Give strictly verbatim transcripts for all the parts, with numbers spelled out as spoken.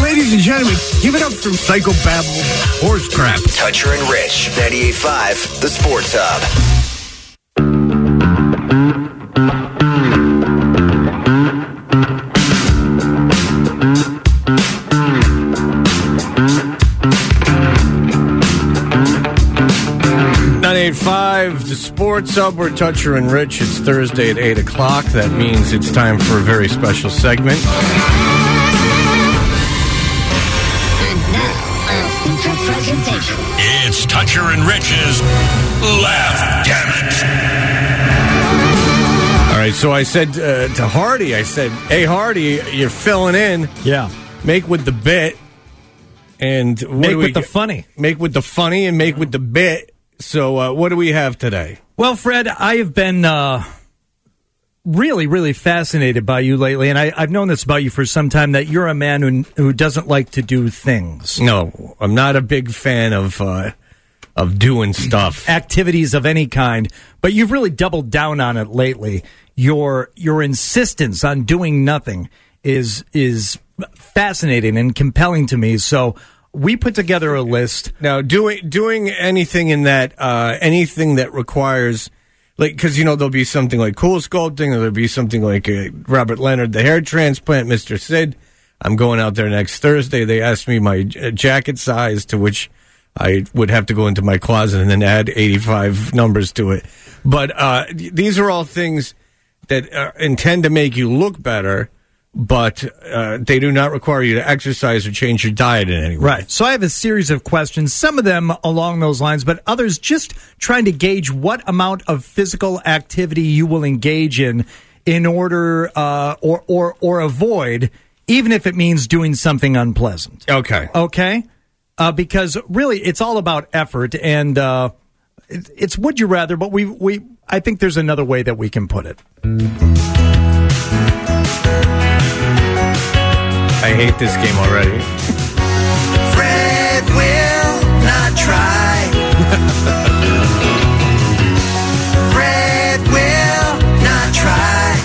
Ladies and gentlemen, give it up for psychobabble horse crap. Toucher and Rich, ninety-eight point five, The Sports Hub. ninety-eight point five, The Sports Hub. We're Toucher and Rich. It's Thursday at eight o'clock. That means it's time for a very special segment. Presentation. It's Toucher and Rich's Laugh Damn It. All right, so I said uh, to Hardy, I said, hey, Hardy, you're filling in. Yeah. Make with the bit. And what Make do with we the get? funny. Make with the funny and make with the bit. So uh, what do we have today? Well, Fred, I have been uh, really, really fascinated by you lately, and I, I've known this about you for some time, that you're a man who, who doesn't like to do things. No, I'm not a big fan of uh, of doing stuff. Activities of any kind, but you've really doubled down on it lately. Your your insistence on doing nothing is is fascinating and compelling to me. So we put together a list. Now, doing doing anything in that, uh, anything that requires, like, because, you know, there'll be something like cool sculpting, or there'll be something like uh, Robert Leonard, the hair transplant, Mister Sid. I'm going out there next Thursday. They asked me my j- jacket size, to which I would have to go into my closet and then add eighty-five numbers to it. But uh, these are all things that uh, intend to make you look better, but uh, they do not require you to exercise or change your diet in any way. Right. So I have a series of questions, some of them along those lines, but others just trying to gauge what amount of physical activity you will engage in in order uh, or, or, or avoid, even if it means doing something unpleasant. Okay. Okay? Uh, because really, it's all about effort, and uh, it, it's would you rather, but we, we I think there's another way that we can put it. I hate this game already. Fred will not try. Fred will not try.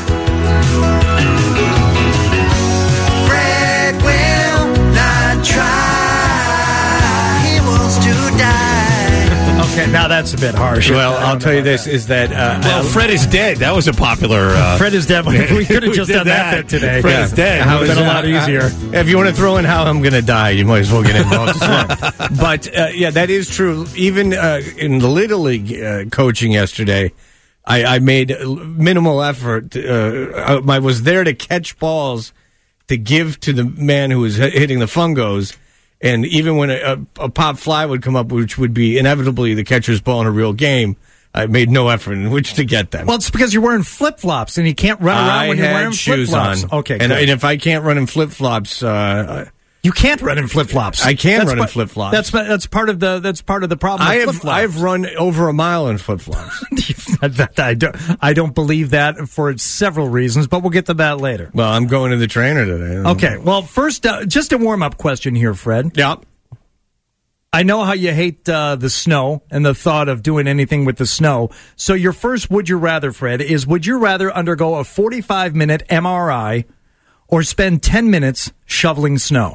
Fred will not try. He wants to die. Okay, now that's a bit harsh. Well, I'll tell you this, is that... Uh, Well, Fred is dead. That was a popular... Uh, Fred is dead. We could have we just did done that, that. bit today. Fred is dead. How would have been a lot uh, easier. uh, if you want to throw in how I'm going to die, you might as well get involved as well. But, uh, yeah, that is true. Even uh, in the Little League uh, coaching yesterday, I, I made minimal effort. Uh, I was there to catch balls to give to the man who was hitting the fungos. And even when a, a, a pop fly would come up, which would be inevitably the catcher's ball in a real game, I made no effort in which to get them. Well, it's because you're wearing flip-flops, and you can't run around I when you're had wearing shoes flip-flops. on. Okay, and, good. and if I can't run in flip-flops, uh, You can't run in flip-flops. I can That's run in part- flip-flops. That's that's part of the that's part of the problem. I with have flip-flops. I've run over a mile in flip-flops. That- I don't I don't believe that for several reasons, but we'll get to that later. Well, I'm going to the trainer today. Okay. Well, first, uh, just a warm-up question here, Fred. Yeah. I know how you hate uh, the snow and the thought of doing anything with the snow. So your first would you rather, Fred, is would you rather undergo a forty-five minute M R I or spend ten minutes shoveling snow?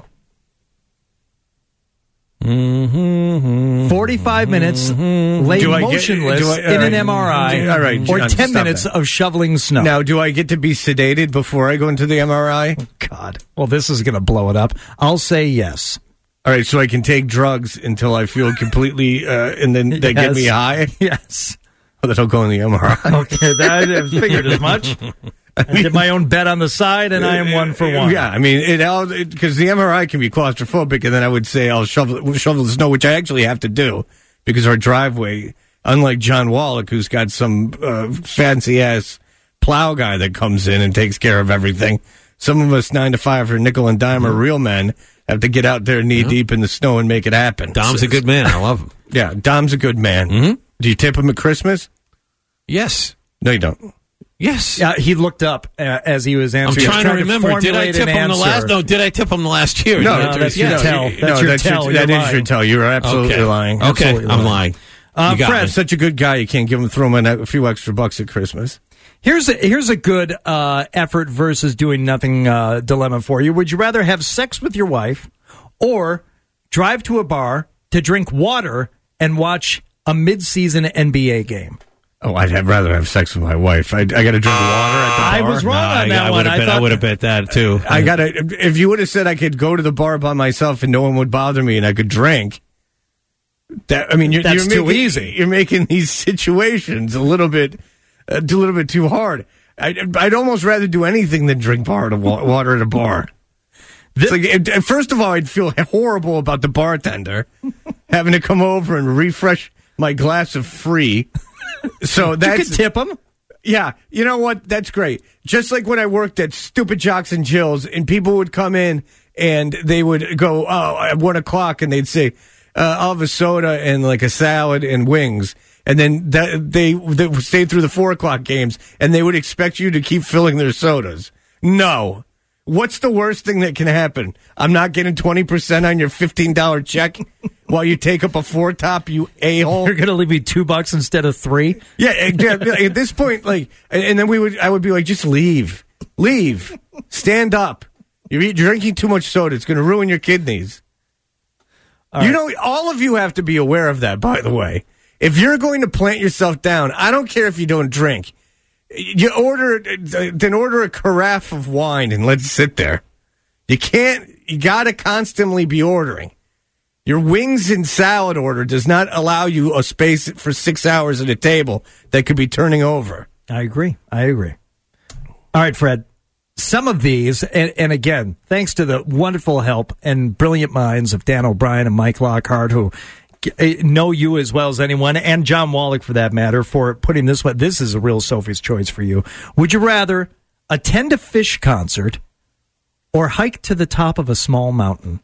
Mm-hmm. forty-five minutes lay Do I get- motionless do I- all in right. an M R I All right, or John, ten stop minutes that. of shoveling snow. Now, do I get to be sedated before I go into the M R I? God. Well, this is going to blow it up. I'll say yes. All right, so I can take drugs until I feel completely, uh, and then they get Yes. me high? Yes. Well, then I'll go in the M R I. Okay, that, I figured as much. I did my own bet on the side, and I am one for one. Yeah, I mean, it all because the M R I can be claustrophobic, and then I would say I'll shovel shovel the snow, which I actually have to do because our driveway, unlike John Wallach, who's got some uh, fancy ass plow guy that comes in and takes care of everything. Some of us nine to five or nickel and dime are real men. Have to get out there knee deep in the snow and make it happen. Dom's a good man. I love him. Yeah, Dom's a good man. Mm-hmm. Do you tip him at Christmas? Yes. No, you don't. Yes. Yeah, he looked up uh, as he was I'm answering. trying to remember. Did I tip him the last? No, did I tip him the last year? No, No, that's your no, tell. you- That's no, your that's tell. Your, You're that is lying. your tell. You're absolutely Okay. lying. Okay, Absolutely I'm lying. lying. Uh, You got Fred, me. Such a good guy, you can't give him throw him a few extra bucks at Christmas. here's a, here's a good uh, effort versus doing nothing uh, dilemma for you. Would you rather have sex with your wife or drive to a bar to drink water and watch a mid-season N B A game? Oh, I'd have rather have sex with my wife. I, I got to drink water at the bar. I was wrong Nah, on I, that I one. would have bet, thought, I would have bet that too. I got to. If you would have said I could go to the bar by myself and no one would bother me and I could drink, that I mean, you're, That's you're too making, easy. You're making these situations a little bit, uh, a little bit too hard. I, I'd almost rather do anything than drink bar to wa- water at a bar. It's like, it, first of all, I'd feel horrible about the bartender having to come over and refresh my glass of free. So that's you could tip them. Yeah, you know what? That's great. Just like when I worked at Stupid Jocks and Jills, and people would come in and they would go, oh, at one o'clock, and they'd say, uh, I'll have a soda and like a salad and wings. And then that, they, they stayed through the four o'clock games, and they would expect you to keep filling their sodas. No. What's the worst thing that can happen? I'm not getting twenty percent on your fifteen dollars check while you take up a four top, you a-hole. You're going to leave me two bucks instead of three? Yeah, at this point, like, and then we would, I would be like, just leave. Leave. Stand up. You're drinking too much soda. It's going to ruin your kidneys. All you right. know, all of you have to be aware of that, by the way. If you're going to plant yourself down, I don't care if you don't drink. You order, then order a carafe of wine and let's sit there. You can't, you got to constantly be ordering. Your wings and salad order does not allow you a space for six hours at a table that could be turning over. I agree. I agree. All right, Fred. Some of these, and, and again, thanks to the wonderful help and brilliant minds of Dan O'Brien and Mike Lockhart, who know you as well as anyone, and John Wallach for that matter, for putting this one. This is a real Sophie's choice for you. Would you rather attend a Fish concert or hike to the top of a small mountain?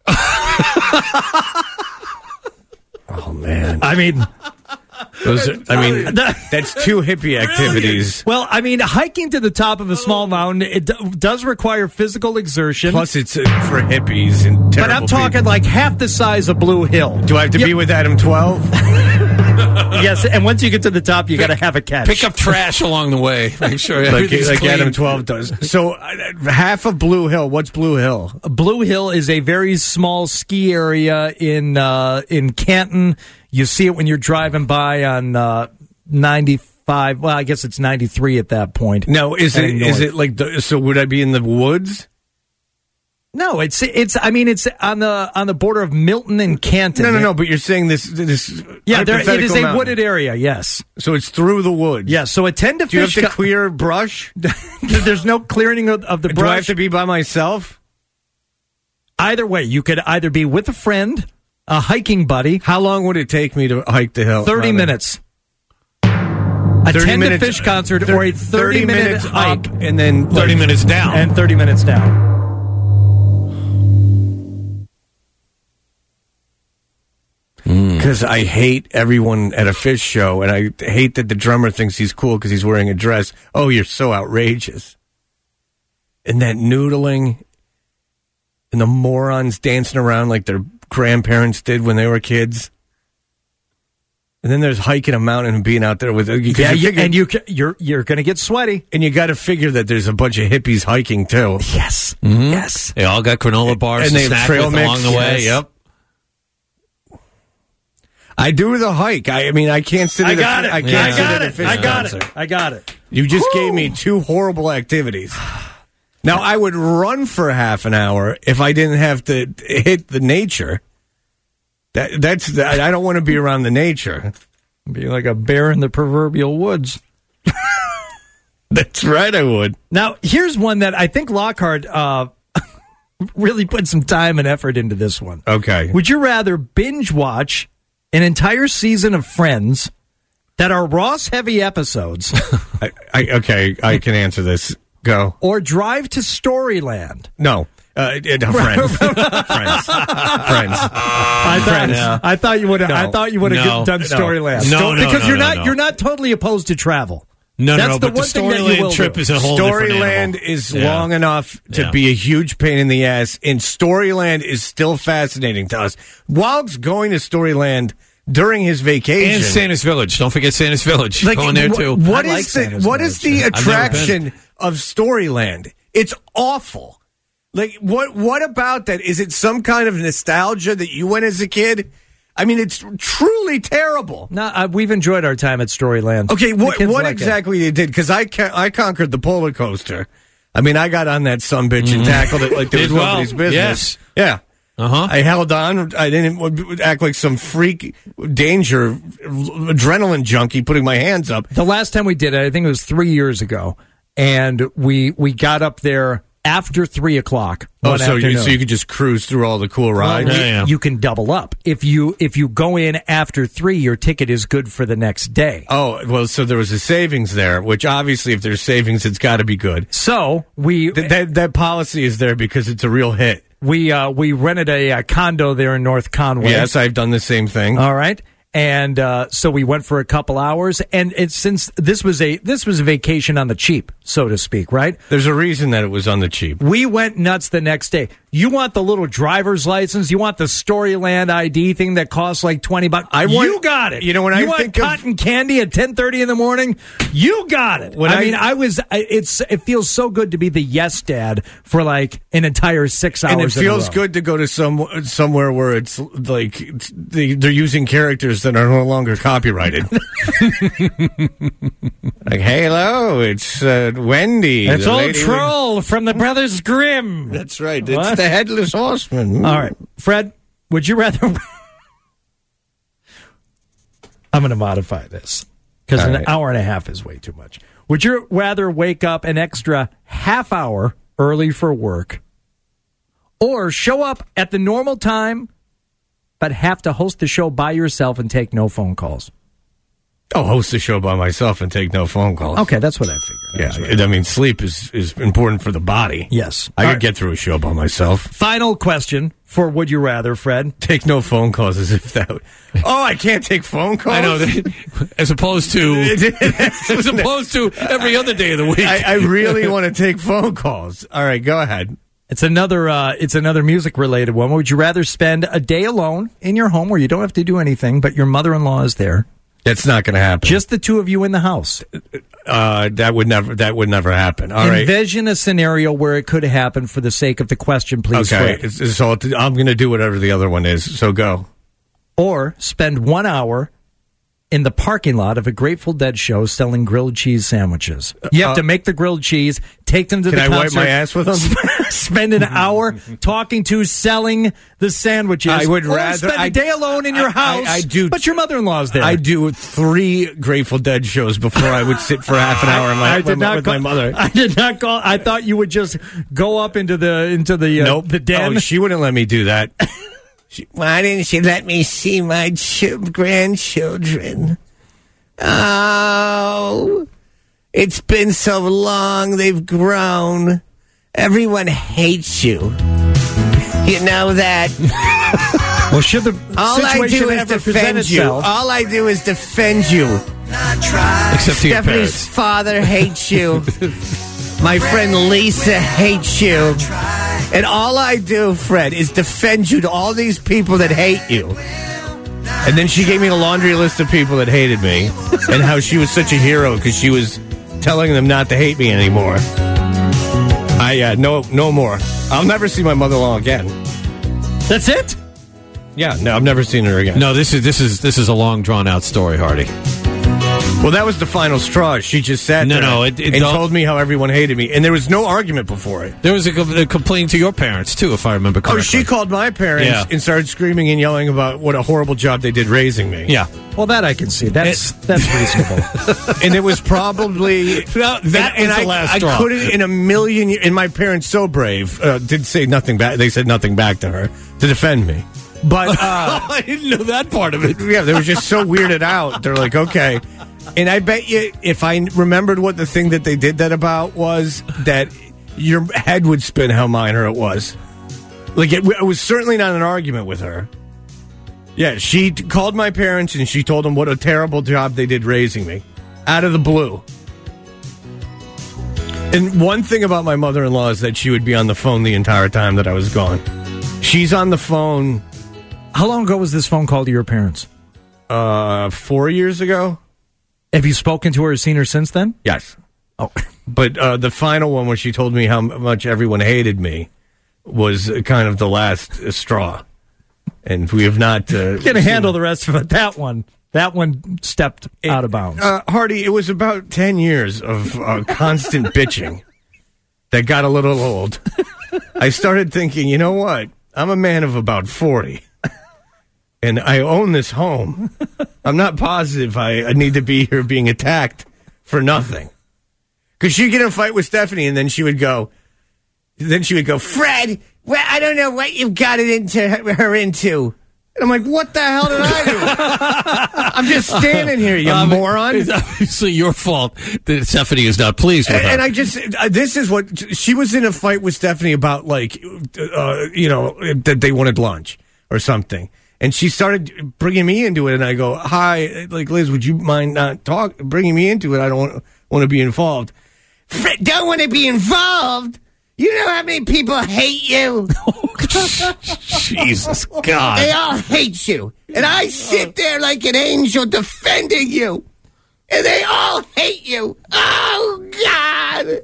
Oh, man. I mean... Those are, I mean, that's two hippie activities. Well, I mean, hiking to the top of a small mountain, it d- does require physical exertion. Plus, it's uh, for hippies and terrible But I'm talking people. like half the size of Blue Hill. Do I have to yep. be with Adam twelve? Yes, and once you get to the top, you got to have a catch. Pick up trash along the way. Make sure like, everything's like clean. Adam twelve does. So, uh, half of Blue Hill. What's Blue Hill? Blue Hill is a very small ski area in uh, in Canton. You see it when you're driving by on uh, ninety-five. Well, I guess it's ninety-three at that point. No, is it north. is it like the, so? Would I be in the woods? No, it's it's. I mean, it's on the on the border of Milton and Canton. No, no, no. But you're saying this this yeah, there, it is a mountain. wooded area. Yes, so it's through the woods. Yes. So attend to Do you fish. have to co- clear brush? There's no clearing of, of the brush. Do I have to be by myself? Either way, you could either be with a friend, a hiking buddy. How long would it take me to hike the hill? Thirty mountain? minutes. Attend minutes, a Fish concert thir- or a thirty, thirty minute minutes hike up and then thirty like, minutes down. and thirty minutes down. Because I hate everyone at a Fish show, and I hate that the drummer thinks he's cool because he's wearing a dress. Oh, you're so outrageous. And that noodling, and the morons dancing around like their grandparents did when they were kids. And then there's hiking a mountain and being out there with... Yeah, you you, figure, and you, ca- you're you're going to get sweaty. and you got to figure that there's a bunch of hippies hiking, too. Yes. Mm-hmm. Yes. They all got granola bars And and they have snack trail with mix, along the way. yes. Yep. I do the hike. I, I mean, I can't sit I at a, got it. I I can't sit got at a it. Fish I got concert. it. I got it. You just Woo! gave me two horrible activities. Now, I would run for half an hour if I didn't have to hit the nature. That that's I don't want to be around the nature. Be like a bear in the proverbial woods. That's right, I would. Now, here's one that I think Lockhart uh, really put some time and effort into this one. Okay. Would you rather binge watch an entire season of Friends that are Ross-heavy episodes I, I, okay, I can answer this. Go. or drive to Storyland? No. Uh, it, uh, friends. friends. Friends. I thought, Friends. I thought you would have. No. I thought you would have No. done No. Storyland. No, no, because no, you're no, not. no. You're not totally opposed to travel. No, That's no, no. the But the one thing that you will Storyland trip do. is a whole different Storyland animal. is Yeah. long enough to Yeah. be a huge pain in the ass, and Storyland is still fascinating to us. Wild's going to Storyland during his vacation. And Santa's Village. Don't forget Santa's Village. Like, Going there, wh- too. What I is like the Santa's what is Village. the I've never attraction of Storyland? It's awful. Like, what What about that? Is it some kind of nostalgia that you went as a kid? I mean, it's truly terrible. No, uh, we've enjoyed our time at Storyland. Okay, what what like exactly you did? Because I ca- I conquered the polar coaster. I mean, I got on that sumbitch and tackled it like there was well. nobody's business. Yes. Yeah. Uh-huh. I held on. I didn't act like some freak danger adrenaline junkie putting my hands up. The last time we did it, I think it was three years ago, and we we got up there after three o'clock. Oh, so you, so you could just cruise through all the cool rides? Well, yeah, yeah. You can double up. If you if you go in after three, your ticket is good for the next day. Oh, well, so there was a savings there, which obviously if there's savings, it's got to be good. So we... Th- that, that policy is there because it's a real hit. We uh, we rented a, a condo there in North Conway. Yes, I've done the same thing. All right. And uh, so we went for a couple hours, and it's since this was a this was a vacation on the cheap, so to speak, right? There's a reason that it was on the cheap. We went nuts the next day. You want the little driver's license? You want the Storyland I D thing that costs like twenty bucks? I want, you got it. You know when you I want think cotton of, candy at ten thirty in the morning? You got it. When I, I mean, I was. It's it feels so good to be the yes dad for like an entire six hours. And it feels in a row. good to go to some somewhere where it's like it's, they, they're using characters that are no longer copyrighted. Like, hello, it's uh, Wendy. It's the old lady troll from the Brothers Grimm. That's right. What? It's the Headless Horseman. All right, Fred, would you rather... I'm going to modify this because All an right. hour and a half is way too much. Would you rather wake up an extra half hour early for work or show up at the normal time but have to host the show by yourself and take no phone calls? I'll host the show by myself and take no phone calls. Okay, that's what I figured. Yeah, That's right. I mean, sleep is, is important for the body. Yes. I All could right. get through a show by myself. Final question for Would You Rather, Fred. Take no phone calls as if that... Oh, I can't take phone calls? I know. That, as opposed to... as opposed to every other day of the week. I, I really want to take phone calls. All right, go ahead. It's another uh, it's another music related one. Would you rather spend a day alone in your home where you don't have to do anything, but your mother-in-law is there? That's not going to happen. Just the two of you in the house. Uh, that would never. That would never happen. All right. Envision a scenario where it could happen for the sake of the question, please. Okay. Fred. It's, it's all, I'm going to do whatever the other one is. So go. Or spend one hour in the parking lot of a Grateful Dead show selling grilled cheese sandwiches. You have Uh, to make the grilled cheese, take them to Can the I wipe concert. my ass with them? Spend an hour talking to, selling the sandwiches. I would or rather- spend a I- day alone in your I- house. I- I do- but your mother-in-law's there. I do three Grateful Dead shows before I would sit for half an hour in my, I did not with call, my mother. I did not call. I thought you would just go up into the into the uh, Nope. the den. Oh, she wouldn't let me do that. She, why didn't she let me see my ch- grandchildren? Oh, it's been so long. They've grown. Everyone hates you. You know that. Well, should the All I situation do is ever present defend you. itself, All I do is defend you. Except to your Stephanie's parents. father hates you. My friend Lisa hates you. And all I do, Fred, is defend you to all these people that hate you. And then she gave me a laundry list of people that hated me and how she was such a hero because she was telling them not to hate me anymore. I, uh, no, no more. I'll never see my mother-in-law again. that's it. Yeah, no, I've never seen her again. No, this is this is this is a long drawn out story, Hardy. Well, that was the final straw. She just sat No, there no, it- it and don't- told me how everyone hated me. And there was no argument before it. There was a, co- a complaint to your parents too, if I remember correctly. Oh, she called my parents Yeah. and started screaming and yelling about what a horrible job they did raising me. Yeah. Well, that I can see. That's that's reasonable. And it was probably... That- that and, was and the I, last I straw. couldn't in a million years... And my parents, so brave, uh, did say nothing back. They said nothing back to her to defend me. But... Uh, I didn't know that part of it. yeah, they were just so weirded out. They're like, okay. And I bet you if I remembered what the thing that they did that about was, that your head would spin how minor it was. Like, it, it was certainly not an argument with her. Yeah, she t- called my parents and she told them what a terrible job they did raising me. Out of the blue. And one thing about my mother-in-law is that she would be on the phone the entire time that I was gone. She's on the phone How long ago was this phone call to your parents? uh, four years ago. Have you spoken to her or seen her since then? Yes. Oh, But uh, the final one where she told me how much everyone hated me, was kind of the last uh, straw. And we have not... Uh, Can't handle the rest of it. That one. That one stepped it, out of bounds. Uh, Hardy, it was about ten years of uh, constant bitching that got a little old. I started thinking, you know what? I'm a man of about forty, and I own this home. I'm not positive I, I need to be here being attacked for nothing. Because she'd get in a fight with Stephanie, and then she would go, then she would go, Fred, well, I don't know what you've got it into her into. And I'm like, what the hell did I do? I'm just standing here, you um, moron. It's obviously your fault that Stephanie is not pleased with and, her. And I just, uh, this is what, she was in a fight with Stephanie about, like, uh, you know, that they wanted lunch or something. And she started bringing me into it, and I go, hi, like, Liz, would you mind not talk, bringing me into it? I don't want, want to be involved. Fred, don't want to be involved? You know how many people hate you? Jesus God. They all hate you. And I sit there like an angel defending you. And they all hate you. Oh, God.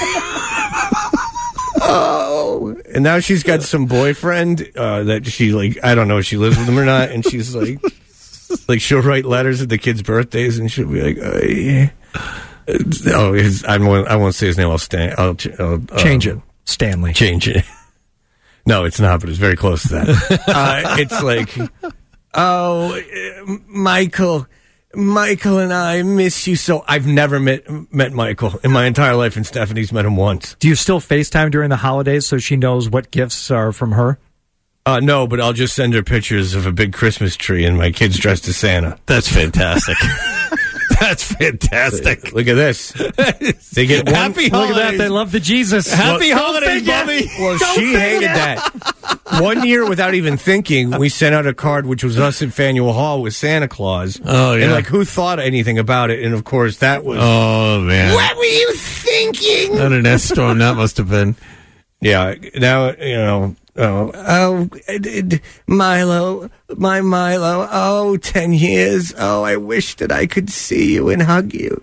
Oh. And now she's got some boyfriend uh, that she, like, I don't know if she lives with him or not. And she's like, like she'll write letters at the kids' birthdays, and she'll be like, oh, yeah. Oh, his, I won't. I won't say his name. I'll, stand, I'll, I'll change um, it, Stanley. Change it. No, it's not, but it's very close to that. uh, it's like, oh, uh, Michael, Michael and I miss you so. I've never met met Michael in my entire life, and Stephanie's met him once. Do you still FaceTime during the holidays so she knows what gifts are from her? Uh, no, but I'll just send her pictures of a big Christmas tree and my kids dressed as Santa. That's fantastic. That's fantastic. Look at this. They get one, Happy Look holidays. at that. They love the Jesus. Happy well, holidays, Bobby. Well, Don't she hated it. that. One year, without even thinking, we sent out a card, which was us at Faneuil Hall with Santa Claus. Oh, yeah. And, like, who thought anything about it? And, of course, that was... Oh, man. What were you thinking? What an S storm that must have been. Yeah, now, you know... Oh, oh, Milo, my Milo, oh, ten years. Oh, I wish that I could see you and hug you.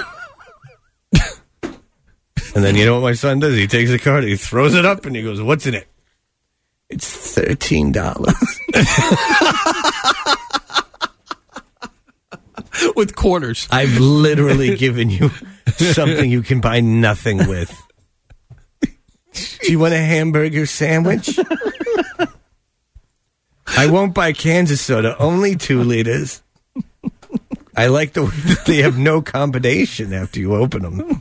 And then you know what my son does? He takes the card, he throws it up, and he goes, what's in it? It's thirteen dollars. With quarters. I've literally given you something you can buy nothing with. Do you want a hamburger sandwich? I won't buy Kansas soda, only two liters. I like the way that they have no combination after you open them.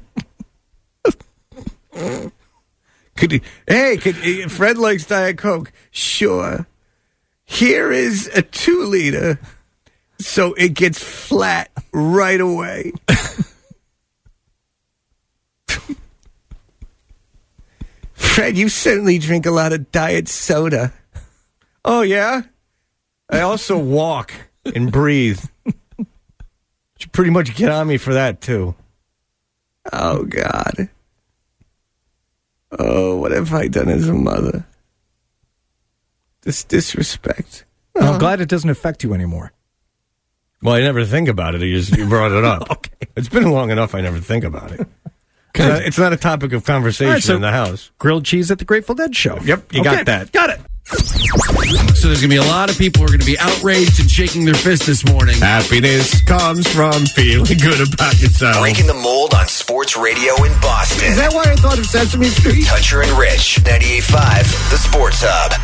Could he, hey, could, Fred likes Diet Coke. Sure. Here is a two liter, so it gets flat right away. Fred, you certainly drink a lot of diet soda. Oh, yeah? I also walk and breathe. You pretty much get on me for that, too. Oh, God. Oh, what have I done as a mother? This disrespect. I'm glad it doesn't affect you anymore. Well, I never think about it. You just you brought it up. Okay. It's been long enough I never think about it. It's not, it's not a topic of conversation right, so in the house. Grilled cheese at the Grateful Dead show. Yep, you okay, got that. Got it. So there's going to be a lot of people who are going to be outraged and shaking their fist this morning. Happiness comes from feeling good about yourself. Breaking the mold on sports radio in Boston. Is that why I thought of Sesame Street? Toucher and Rich, ninety-eight point five, The Sports Hub.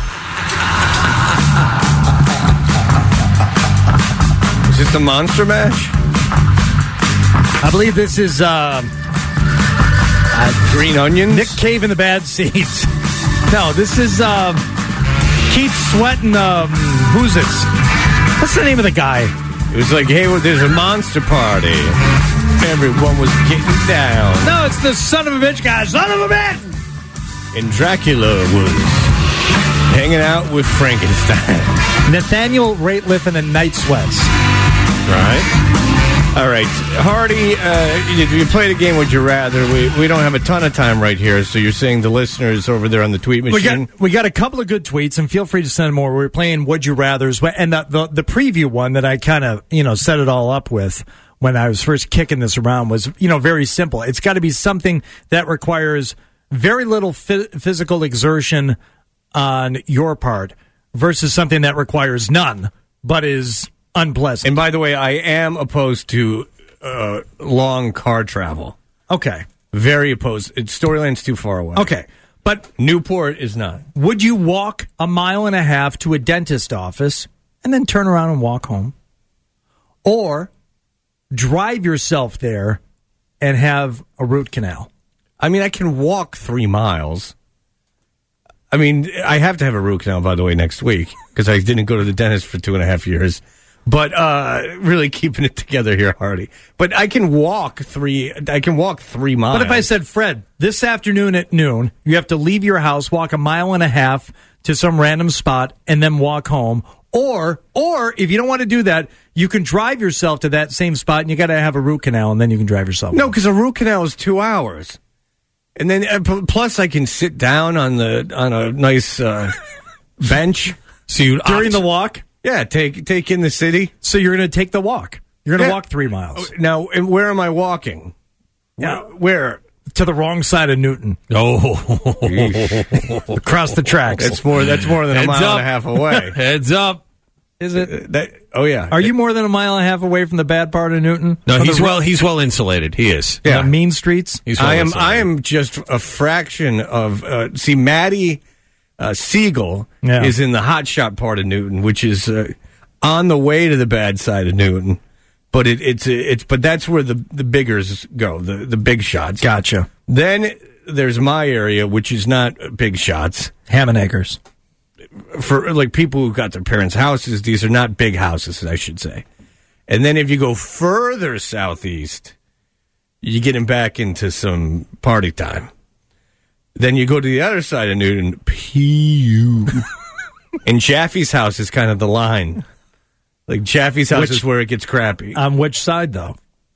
Is this the Monster Mash? I believe this is uh, uh, Green Onions? Nick Cave in the Bad Seeds. No, this is um, Keith Sweat and um, who's it? What's the name of the guy? It was like, hey, well, there's a monster party. Everyone was getting down. No, it's the son of a bitch guy. Son of a bitch! And Dracula was hanging out with Frankenstein. Nathaniel Rateliff and the Night Sweats. Right. All right. Hardy, uh, if you played a game, would you rather? We we don't have a ton of time right here, so you're saying the listeners over there on the tweet machine. We got, we got a couple of good tweets, and feel free to send more. We're playing Would You Rathers, and the, the, the preview one that I kind of, you know, set it all up with when I was first kicking this around was, you know, very simple. It's got to be something that requires very little phy- physical exertion on your part versus something that requires none but is unpleasant. And by the way, I am opposed to uh, long car travel. Okay. Very opposed. It's Storyland's too far away. Okay. But Newport is not. would you walk a mile and a half to a dentist office and then turn around and walk home? Or drive yourself there and have a root canal? I mean, I can walk three miles. I mean, I have to have a root canal, by the way, next week because I didn't go to the dentist for two and a half years. But uh, really keeping it together here, Hardy. But I can walk three. I can walk three miles. But if I said, Fred, this afternoon at noon, you have to leave your house, walk a mile and a half to some random spot, and then walk home. Or, or if you don't want to do that, you can drive yourself to that same spot, and you got to have a root canal, and then you can drive yourself. No, because a root canal is two hours, and then uh, p- plus I can sit down on the on a nice uh, bench. So you during the walk. Yeah, take take in the city. So you're going to take the walk. You're going to Yeah. walk three miles. Now, and where am I walking? Yeah. Where? where? To the wrong side of Newton. Oh, Across the tracks. That's more. That's more than a Heads mile up. and a half away. Heads up. Is it? That, oh yeah. Are you more than a mile and a half away from the bad part of Newton? No, From he's the, well. He's well insulated. He is. Yeah. the mean streets? He's well I am. insulated. I am just a fraction of. Uh, see, Maddie uh, Siegel Yeah. is in the hot shot part of Newton, which is uh, on the way to the bad side of Newton. But it, it's it's. But that's where the the biggers go. The the big shots. Gotcha. Then there's my area, which is not big shots. Hammond Acres. For like people who got their parents' houses, these are not big houses, I should say. And then if you go further southeast, you get back into some party time. Then you go to the other side of Newton, P U. And Chaffee's house is kind of the line. Like Chaffee's house Which- is where it gets crappy. On which side, though?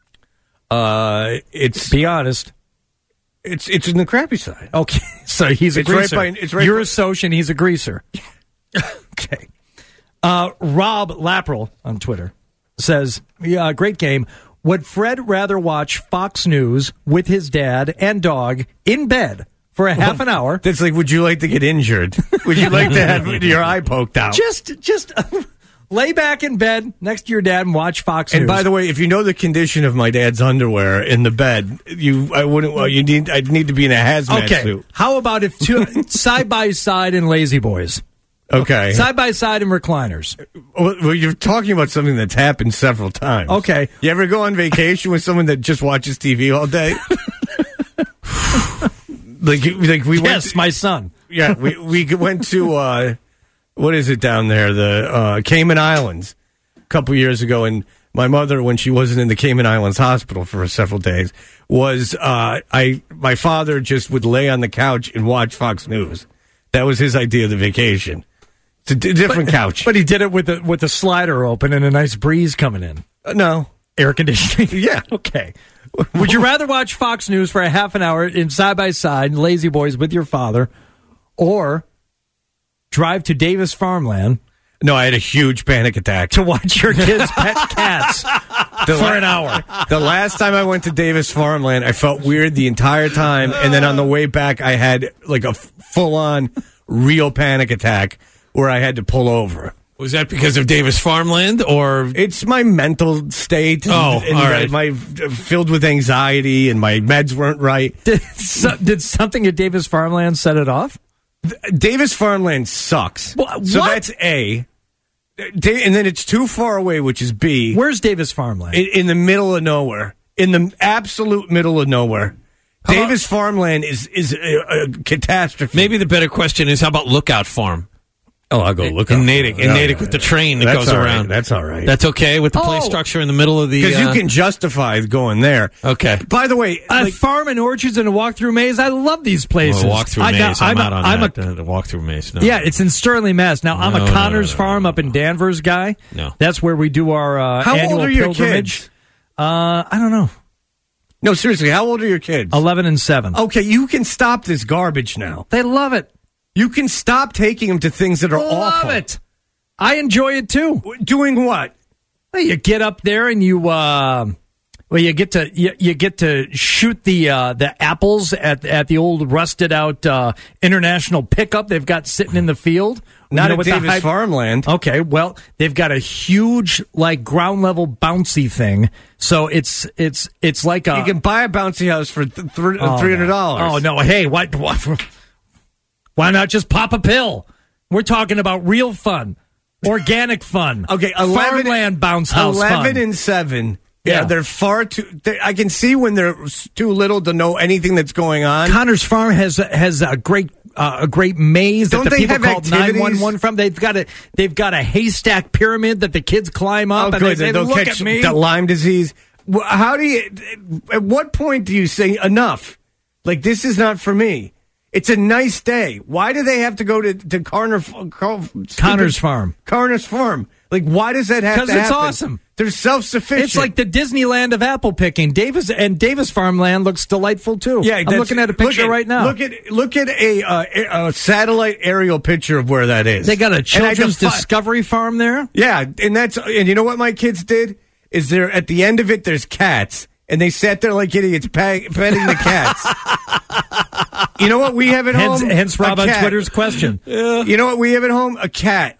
Uh, it's Be honest. it's it's in the crappy side. Okay, so he's a It's right greaser. by- it's right You're by- a Socian, he's a greaser. Okay. Uh, Rob Lapperl on Twitter says, yeah, great game. Would Fred rather watch Fox News with his dad and dog in bed for a half an hour? That's like, would you like to get injured? Would you like to have your eye poked out? Just, just lay back in bed next to your dad and watch Fox And News. by the way, if you know the condition of my dad's underwear in the bed, you I wouldn't. Well, you need. I'd need to be in a hazmat okay, suit. how about if two side by side in Lazy Boys, Okay. side by side in recliners? Well, well, you're talking about something that's happened several times. Okay. You ever go on vacation with someone that just watches T V all day? like, you- like we went. Yes, to- my son. yeah, we we went to uh, what is it down there? The uh, Cayman Islands a couple years ago, and my mother, when she wasn't in the Cayman Islands hospital for several days, was uh, I my father just would lay on the couch and watch Fox News. That was his idea of the vacation. It's a d- different couch. But he did it with the with the slider open and a nice breeze coming in. Uh, no, Air conditioning. Yeah. Okay. Would you rather watch Fox News for a half an hour in side by side, Lazy Boys with your father, or drive to Davis Farmland no, I had a huge panic attack. to watch your kids pet cats The for la- an hour? The last time I went to Davis Farmland, I felt weird the entire time, and then on the way back, I had like a f- full-on real panic attack where I had to pull over. Was that because of Davis Farmland or? It's my mental state. and- Oh, and all right. My filled with anxiety, and my meds weren't right. Did, so, did something at Davis Farmland set it off? Davis Farmland sucks. Wha- So what? that's A. Da- And then it's too far away, which is B. Where's Davis Farmland? in, in the middle of nowhere, in the absolute middle of nowhere. Davis Farmland is is a, a catastrophe. Maybe the better question is, how about Lookout Farm? Oh, I'll go look in up. Natick, in Yeah, Natick yeah, with the yeah. train that That's goes all right. around. That's all right. That's okay with the play Oh. structure in the middle of the. Because uh, you can justify going there. Okay. By the way, a like, farm and orchards and a walk-through maze. I love these places. Well, walk through I, maze. I'm, I'm out a, on I'm that. A, uh, the walk through maze. No. Yeah, it's in Sterling, Mass. Now, I'm No, a no, Connors no, no, Farm no, up in Danvers guy. No. That's where we do our uh, how annual old are your pilgrimage. kids? Uh, I don't know. No, seriously, how old are your kids? eleven and seven. Okay, you can stop this garbage now. They love it. You can stop taking them to things that are Love awful. it. I enjoy it, too. Doing what? Well, you get up there and you, uh, Well, you get to you, you get to shoot the uh, the apples at at the old rusted out uh, international pickup they've got sitting in the field. Not You know, at with the Davis high- Farmland. Okay, well, they've got a huge like ground level bouncy thing. So it's it's it's like a You can buy a bouncy house for th- th- Oh, three hundred dollars. Oh no! Hey, why, why why not just pop a pill? We're talking about real fun, organic fun. Okay, eleven, farmland bounce house eleven fun. and seven. Yeah, Yeah. they're far too. They, I can see when they're s- too little to know anything that's going on. Connors Farm has has a great uh, a great maze Don't that the they people have called activities? nine one one from. They've got a they've got a haystack pyramid that the kids climb up Oh, and good. they say, They'll "Look catch at me." the Lyme disease. Wh- How do you? At what point do you say enough? Like, this is not for me. It's a nice day. Why do they have to go to to Carner, Car, Connors Farm. Connors Farm. Like, why does that have to 'Cause happen? it's awesome. They're self-sufficient. It's like the Disneyland of apple picking. Davis and Davis Farmland looks delightful too. Yeah, I'm that's- looking at a look picture at- right now. Look at look at a, uh, a a satellite aerial picture of where that is. They got a And I children's defi- discovery farm there. Yeah, and that's and you know what my kids did is there at the end of it there's cats and they sat there like idiots pe- petting the cats. You know what we have at Hence, home? hence A Rob on cat. Twitter's question. You know what we have at home? A cat.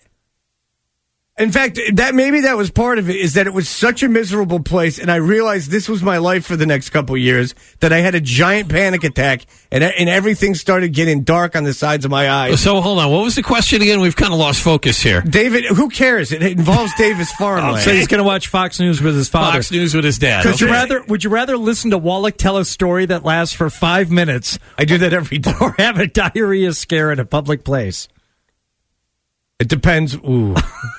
In fact, that maybe that was part of it, is that it was such a miserable place, and I realized this was my life for the next couple of years, that I had a giant panic attack, and and everything started getting dark on the sides of my eyes. So hold on. What was the question again? We've kind of lost focus here. David, who cares? It involves Davis Farmland. So he's going to watch Fox News with his father. Fox News with his dad. Would you Okay. rather? Would you rather listen to Wallach tell a story that lasts for five minutes, I do that every day. or have a diarrhea scare in a public place? It depends. Ooh.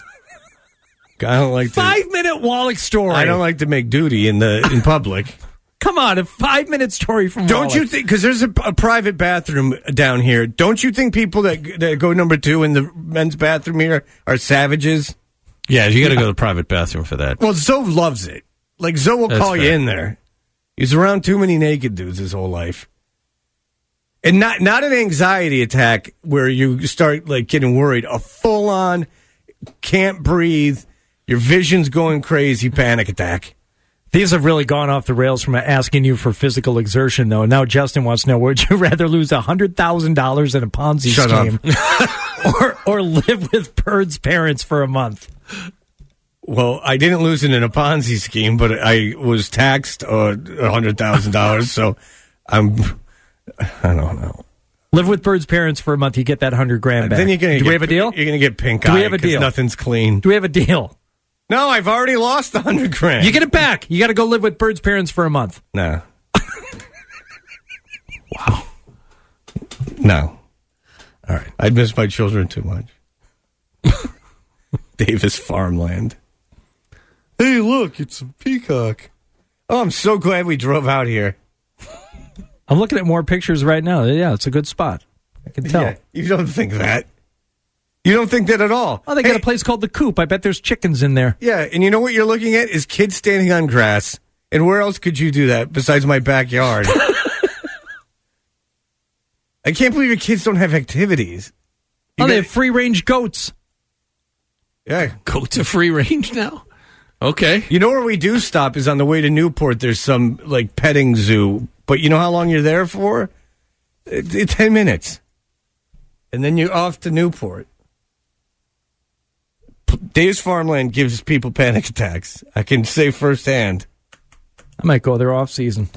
I don't like to. Five minute Wallach story. I don't like to make duty in the in public. Come on, a five minute story from. Don't Wallach. you think? Because there's a, a private bathroom down here. Don't you think people that that go number two in the men's bathroom here are savages? Yeah, you got to go to the private bathroom for that. Well, Zoe loves it. Like Zoe will That's call you fair. in there. He's around too many naked dudes his whole life, and not not an anxiety attack where you start like getting worried. A full on can't breathe. Your vision's going crazy. Panic attack. These have really gone off the rails from asking you for physical exertion, though. Now Justin wants to know: would you rather lose a hundred thousand dollars in a Ponzi Shut scheme, or or live with Bird's parents for a month? Well, I didn't lose it in a Ponzi scheme, but I was taxed uh, a hundred thousand dollars. So I'm, I don't know. Live with Bird's parents for a month, you get that hundred grand back. Then you're gonna Do get, we have a deal? You're gonna get pink Do we eye have a 'cause deal? Nothing's clean. Do we have a deal? No, I've already lost a hundred grand. You get it back. You got to go live with Bird's parents for a month. No. Wow. No. All right. I'd miss my children too much. Davis Farmland. Hey, look, it's a peacock. Oh, I'm so glad we drove out here. I'm looking at more pictures right now. Yeah, it's a good spot. I can tell. Yeah, you don't think that. You don't think that at all. Oh, they Hey, got a place called The Coop. I bet there's chickens in there. Yeah, and you know what you're looking at is kids standing on grass. And where else could you do that besides my backyard? I can't believe your kids don't have activities. You Oh, they got- have free range goats. yeah. Go to free range now? Okay. You know where we do stop is on the way to Newport. There's some like petting zoo, but you know how long you're there for? It, it, Ten minutes, and then you're off to Newport. P- Dave's Farmland gives people panic attacks. I can say firsthand. I might go there off season.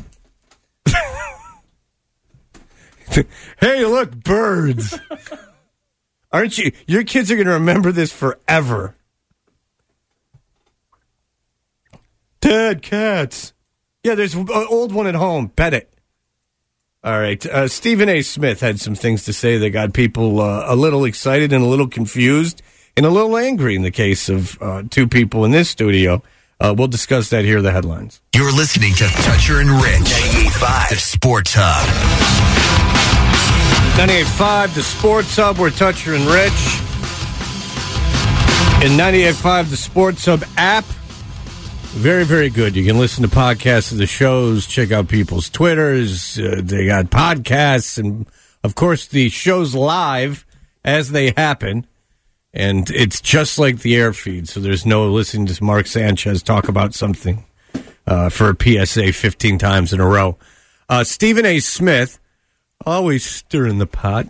Hey, look, birds! Aren't you? Your kids are going to remember this forever. Dad, cats. Yeah, there's an old one at home. Pet it. All right. Uh, Stephen A. Smith had some things to say that got people uh, a little excited and a little confused and a little angry in the case of uh, two people in this studio. Uh, we'll discuss that here, the headlines. You're listening to Toucher and Rich. ninety-eight point five Sports Hub. ninety-eight point five, the Sports Hub, we're Toucher and Rich. And ninety-eight point five, the Sports Hub app. Very, very good. You can listen to podcasts of the shows, check out people's Twitters. Uh, they got podcasts, and, of course, the show's live as they happen. And it's just like the air feed, so there's no listening to Mark Sanchez talk about something uh, for a P S A fifteen times in a row. Uh, Stephen A. Smith, always stirring the pot.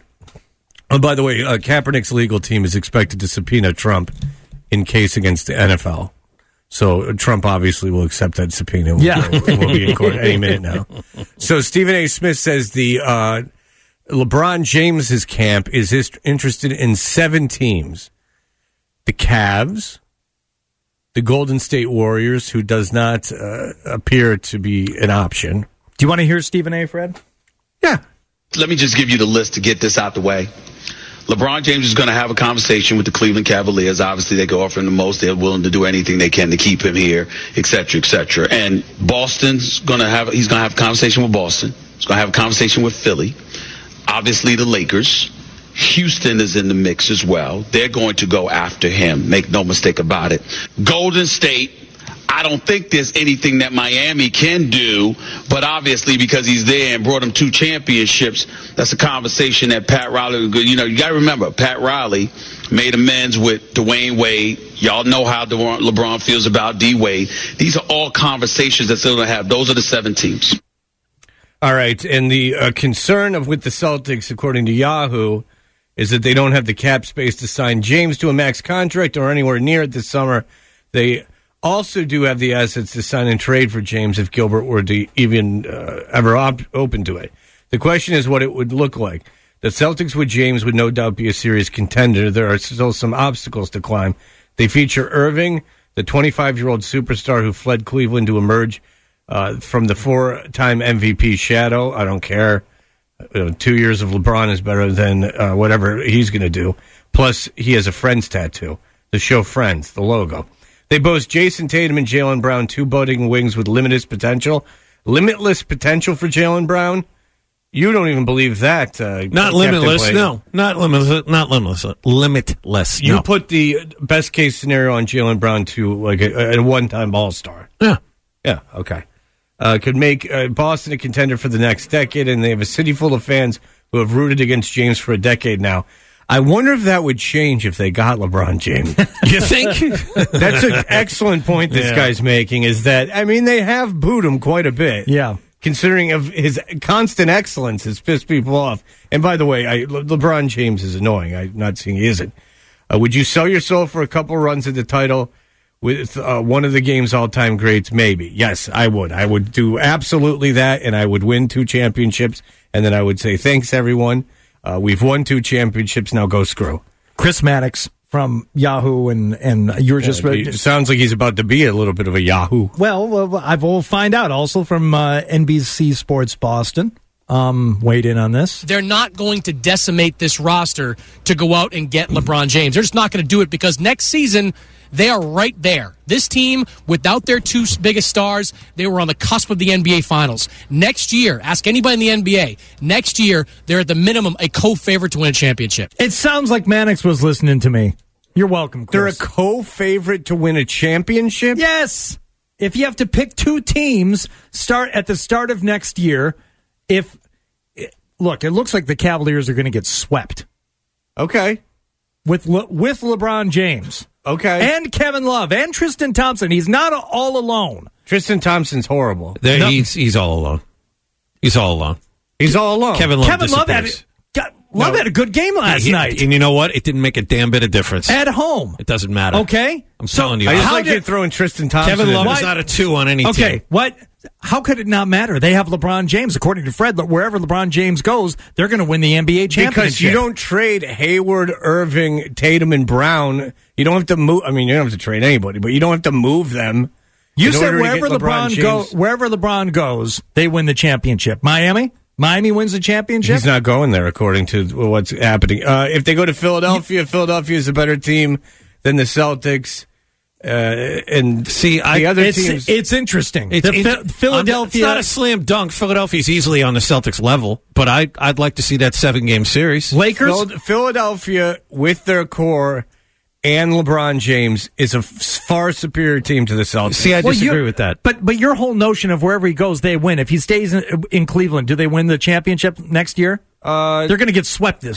Oh, by the way, uh, Kaepernick's legal team is expected to subpoena Trump in case against the N F L. So uh, Trump obviously will accept that subpoena. We'll, Yeah. we'll, we'll be in court any minute now. So Stephen A. Smith says the uh, LeBron James's camp is is interested in seven teams. The Cavs, the Golden State Warriors, who does not uh, appear to be an option. Do you want to hear Stephen A., Fred? Yeah. Let me just give you the list to get this out the way. LeBron James is going to have a conversation with the Cleveland Cavaliers. Obviously, they can offer him the most. They're willing to do anything they can to keep him here, et cetera, et cetera. And Boston's going to have, he's going to have a conversation with Boston. He's going to have a conversation with Philly. Obviously, the Lakers. Houston is in the mix as well. They're going to go after him. Make no mistake about it. Golden State. I don't think there's anything that Miami can do, but obviously because he's there and brought him two championships, that's a conversation that Pat Riley, you know, you got to remember, Pat Riley made amends with Dwayne Wade. Y'all know how LeBron feels about D. Wade. These are all conversations that they're going to have. Those are the seven teams. All right, and the uh, concern of with the Celtics, according to Yahoo, is that they don't have the cap space to sign James to a max contract or anywhere near it this summer. They also do have the assets to sign and trade for James if Gilbert were to even uh, ever op- open to it. The question is what it would look like. The Celtics with James would no doubt be a serious contender. There are still some obstacles to climb. They feature Irving, the twenty-five-year-old superstar who fled Cleveland to emerge uh, from the four-time M V P shadow. I don't care. You know, two years of LeBron is better than uh, whatever he's going to do. Plus, he has a Friends tattoo. The show Friends, the logo. They boast Jason Tatum and Jaylen Brown, two budding wings with limitless potential. Limitless potential for Jaylen Brown? You don't even believe that. Uh, Not limitless, Blake. no. Not limitless. Not limitless. Limitless. You no. put the best case scenario on Jaylen Brown to like a, a one-time All-Star. Yeah. Yeah, okay. Uh, could make uh, Boston a contender for the next decade, and they have a city full of fans who have rooted against James for a decade now. I wonder if that would change if they got LeBron James. You think? That's an excellent point this yeah. guy's making, is that, I mean, they have booed him quite a bit. Yeah. Considering of his constant excellence has pissed people off. And by the way, I, Le- LeBron James is annoying. I'm not saying he isn't. Uh, would you sell your soul for a couple runs at the title with uh, one of the game's all-time greats? Maybe. Yes, I would. I would do absolutely that, and I would win two championships, and then I would say, thanks, everyone. Uh, we've won two championships. Now go screw. Chris Maddox from Yahoo, and, and you were just... Yeah, it sounds like he's about to be a little bit of a Yahoo. Well, well I will find out. Also from uh, N B C Sports Boston. Um, weighed in on this. They're not going to decimate this roster to go out and get LeBron James. They're just not going to do it because next season... they are right there. This team, without their two biggest stars, they were on the cusp of the N B A Finals. Next year, ask anybody in the N B A, next year, they're at the minimum a co-favorite to win a championship. It sounds like Mannix was listening to me. You're welcome, Chris. They're a co-favorite to win a championship? Yes! If you have to pick two teams start at the start of next year, if... Look, it looks like the Cavaliers are going to get swept. Okay. With Le, with LeBron James. Okay. And Kevin Love and Tristan Thompson. He's not all alone. Tristan Thompson's horrible. There, No. He's he's all alone. He's all alone. He's all alone. Kevin Love Kevin Love had, disappears. got, Love No. had a good game last He- night. And you know what? It didn't make a damn bit of difference. At home. It doesn't matter. Okay? I'm So, telling you. I just How like did- you throwing Tristan Thompson Kevin in Love there. is not a two on any Okay, team. what? How could it not matter? They have LeBron James. According to Fred, wherever LeBron James goes, they're going to win the N B A championship. Because you don't trade Hayward, Irving, Tatum, and Brown. You don't have to move. I mean, you don't have to trade anybody, but you don't have to move them. You in said order to wherever get LeBron, LeBron go, James. wherever LeBron goes, they win the championship. Miami, Miami wins the championship. He's not going there, according to what's happening. Uh, if they go to Philadelphia, Philadelphia is a better team than the Celtics. Uh, and See, I- the other It's, teams. it's interesting. It's, The it's- Phil- Philadelphia. It's not a slam dunk. Philadelphia's easily on the Celtics level, but I, I'd like to see that seven game series. Lakers. Phil- Philadelphia, with their core and LeBron James, is a f- far superior team to the Celtics. See, I Well, disagree you're- with that. But but your whole notion of wherever he goes, they win. If he stays in, in Cleveland, do they win the championship next year? uh, They're going to get swept this year.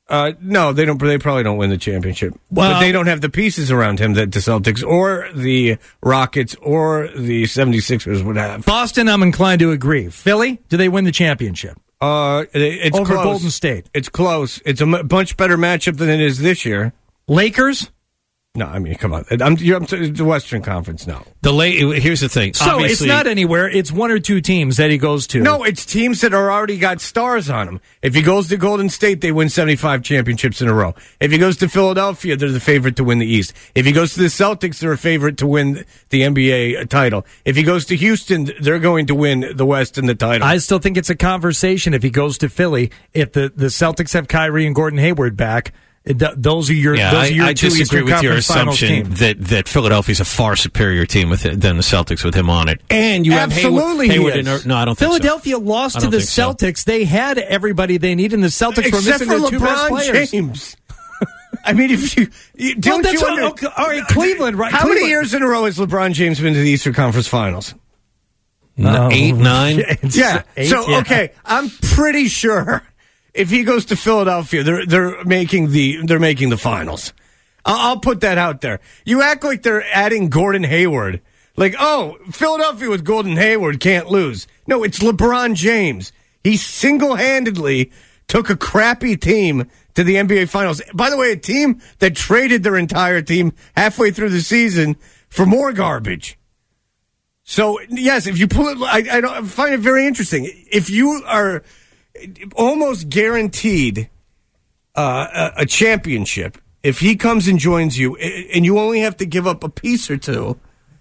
Uh, no, they don't. They probably don't win the championship. Well- but they don't have the pieces around him that the Celtics or the Rockets or the seventy-sixers would have. Boston, I'm inclined to agree. Philly, do they win the championship? Uh, it- it's Over close. Golden State. It's close. It's a m- much better matchup than it is this year. Lakers? No, I mean, come on. I'm, you're, I'm t- the Western Conference, no. The late, here's the thing. So Obviously, it's not anywhere. It's one or two teams that he goes to. No, it's teams that are already got stars on them. If he goes to Golden State, they win seventy-five championships in a row. If he goes to Philadelphia, they're the favorite to win the East. If he goes to the Celtics, they're a favorite to win the N B A title. If he goes to Houston, they're going to win the West and the title. I still think it's a conversation if he goes to Philly. If the, the Celtics have Kyrie and Gordon Hayward back, th- those are your Yeah, those are your I, I two disagree Eastern with your Conference Finals assumption teams. that, that Philadelphia's a far superior team with it, than the Celtics with him on it. And you Absolutely have he Hayward. is. Hayward and, no, I don't think Philadelphia so. lost I to don't the think so. Celtics. They had everybody they need, and the Celtics were Except missing for their two best LeBron players. James. I mean, if you, you Well, don't that's you what- under- okay, all right, Cleveland, right? How Cleveland. many years in a row has LeBron James been to the Eastern Conference Finals? N- Eight, nine. It's Yeah. eight, so yeah. okay, I'm pretty sure if he goes to Philadelphia, they're they're making the they're making the finals. I'll, I'll put that out there. You act like they're adding Gordon Hayward. Like, oh, Philadelphia with Gordon Hayward can't lose. No, it's LeBron James. He single-handedly took a crappy team to the N B A Finals. By the way, a team that traded their entire team halfway through the season for more garbage. So, yes, if you pull it, I, I, don't, I find it very interesting. If you are almost guaranteed uh, a, a championship, if he comes and joins you, and you only have to give up a piece or two,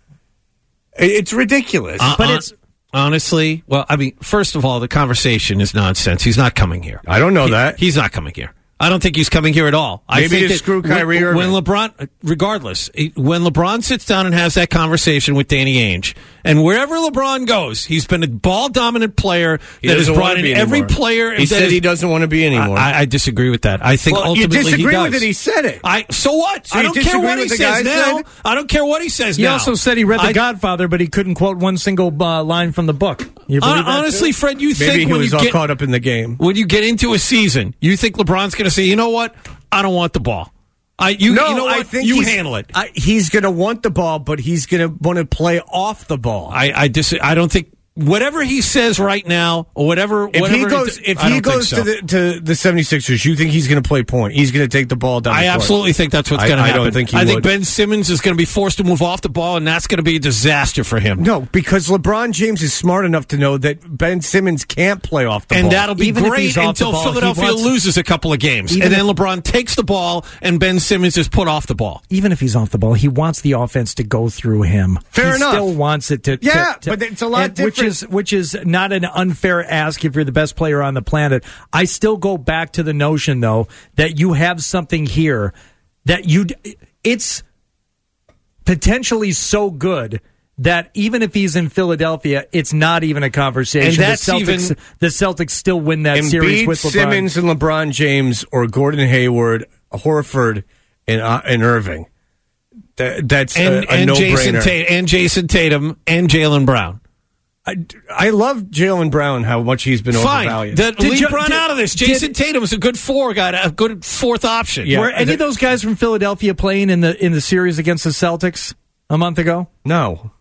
it's ridiculous. Uh, But hon- it's- honestly, well, I mean, first of all, the conversation is nonsense. He's not coming here. I don't know He- that. He's not coming here. I don't think he's coming here at all. I Maybe think to that screw Kyrie when, when Irving. LeBron, regardless, when LeBron sits down and has that conversation with Danny Ainge, and wherever LeBron goes, he's been a ball dominant player He that has doesn't brought wanna in be every anymore. player. He that said is- he doesn't want to be anymore. I, I disagree with that. I think Well, you ultimately disagree he does. with it. He said it. I so what? So I you don't care disagree what he with the says guy now. said? I don't care what he says He now. also said he read The I- Godfather, but he couldn't quote one single uh, line from the book. You believe Hon- that, honestly, too? Fred, you Maybe think he when was you all get caught up in the game. when you get into a season, you think LeBron's going to say, you know what? I don't want the ball. I you, No, you know what? I think you he's- handle it. I, he's going to want the ball, but he's going to want to play off the ball. I I, dis- I don't think whatever he says right now or whatever. if whatever he goes, d- if I he don't think goes so. to the to the seventy-sixers, you think he's going to play point? He's going to take the ball down. I the court. absolutely think that's what's I- going to I happen. don't think he I think would. Ben Simmons is going to be forced to move off the ball, and that's going to be a disaster for him. No, because LeBron James is smart enough to know that Ben Simmons can't play off the And ball. that'll be Even if great he's off the until ball, he Philadelphia wants- loses a couple of games. Even And then if- LeBron takes the ball and Ben Simmons is put off the ball. Even if he's off the ball, he wants the offense to go through him. Fair he enough. Still wants it to. to- Yeah, to- but it's a lot and- Which different. is which is not an unfair ask if you're the best player on the planet. I still go back to the notion, though, that you have something here that you. It's potentially so good that even if he's in Philadelphia, it's not even a conversation. And that's the Celtics, even- the Celtics still win that series Embiid, with LeBron. Simmons, and LeBron James, or Gordon Hayward, Horford, and uh, and Irving. That, that's And, a, a and, no Jason brainer. Tatum, and Jason Tatum and Jalen Brown. I, I love Jalen Brown, how much he's been Fine. overvalued. The, Did leave you- Brown did- out of this. did- Jason Tatum's a good four guy, a good fourth option. Yeah. Were any of those guys from Philadelphia playing in the in the series against the Celtics a month ago? no.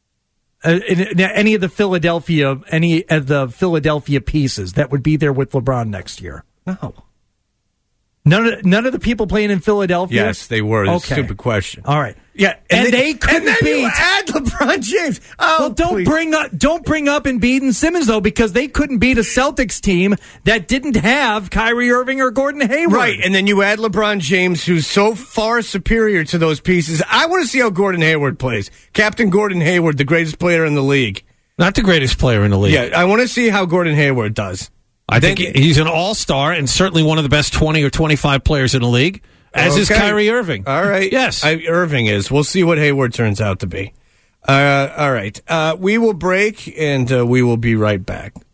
Uh, in- in any of the Philadelphia, any of the Philadelphia pieces that would be there with LeBron next year? No. None of none of the people playing in Philadelphia. Yes, they were. That's Okay. a stupid question. All right. Yeah, and, then- they couldn't and then beat. you add LeBron James. Oh, well, don't please. bring up don't bring up Embiid and Simmons though, because they couldn't beat a Celtics team that didn't have Kyrie Irving or Gordon Hayward. Right, and then you add LeBron James, who's so far superior to those pieces. I want to see how Gordon Hayward plays. Captain Gordon Hayward, the greatest player in the league. Not the greatest player in the league. Yeah, I want to see how Gordon Hayward does. I think he's an all-star and certainly one of the best twenty or twenty-five players in the league, as is Okay. Kyrie Irving. All right. Yes. I, Irving is. We'll see what Hayward turns out to be. Uh, all right. Uh, we will break, and uh, we will be right back.